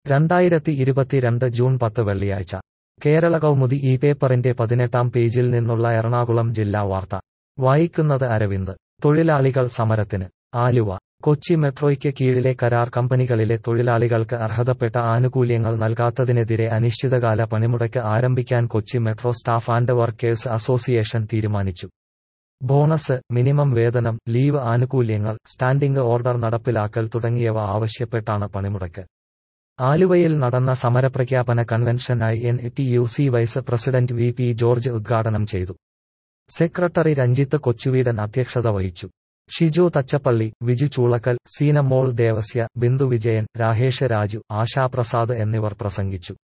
2022 June 10 വെള്ളിയാഴ്ച കേരള കൗമുദി ഈ പേപ്പറിന്റെ 18-ാം പേജിൽ നിന്നുള്ള എറണാകുളം ജില്ലാ വാർത്ത വായിക്കുന്നത് അരവിന്ദ്. തൊഴിലാളികൾ സമരത്തിന്. ആലുവ. കൊച്ചി മെട്രോയ്ക്ക് കീഴിലെ കരാർ കമ്പനികളിലെ തൊഴിലാളികൾക്ക് അർഹതപ്പെട്ട ആനുകൂല്യങ്ങൾ നൽകാത്തതിനെതിരെ അനിശ്ചിതകാല പണിമുടക്ക് ആരംഭിക്കാൻ Kochi metro staff and workers association തീരുമാനിച്ചു. ബോണസ്, മിനിമം വേതനം, ലീവ് ആനുകൂല്യങ്ങൾ, സ്റ്റാൻഡിംഗ് ഓർഡർ നടപ്പിലാക്കൽ തുടങ്ങിയവ ആവശ്യപ്പെട്ടാണ് പണിമുടക്ക്. ആലുവയിൽ നടന്ന സമരപ്രഖ്യാപന കൺവെൻഷനായി NTUC vice president VP George ഉദ്ഘാടനം ചെയ്തു. സെക്രട്ടറി രഞ്ജിത്ത് കൊച്ചുവീടൻ അധ്യക്ഷത വഹിച്ചു. ഷിജു തച്ചപ്പള്ളി, വിജു ചൂളക്കൽ, സീനമോൾ ദേവസ്യ, ബിന്ദു വിജയൻ, രാഹേഷ് രാജു, ആശാപ്രസാദ് എന്നിവർ പ്രസംഗിച്ചു.